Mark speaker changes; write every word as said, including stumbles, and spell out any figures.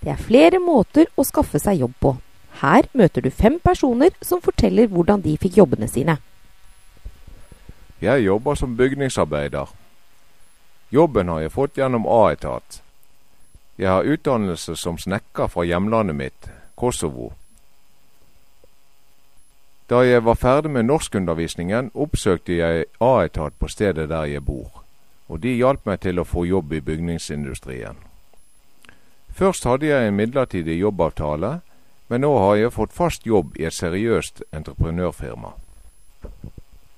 Speaker 1: Det er flere måter å skaffe seg jobb på. Her møter du fem personer som forteller hvordan de fikk jobbene sine.
Speaker 2: Jeg jobber som bygningsarbeider. Jobben har jeg fått gjennom A-etat. Jeg har utdannelse som snekker fra hjemlandet mitt, Kosovo. Da jeg var ferdig med norskundervisningen, oppsøkte jeg A-etat på stedet der jeg bor, og de hjalp meg til å få jobb i bygningsindustrien. Først hadde jeg en midlertidig jobbavtale, men nå har jeg fått fast jobb i et seriøst entreprenørfirma.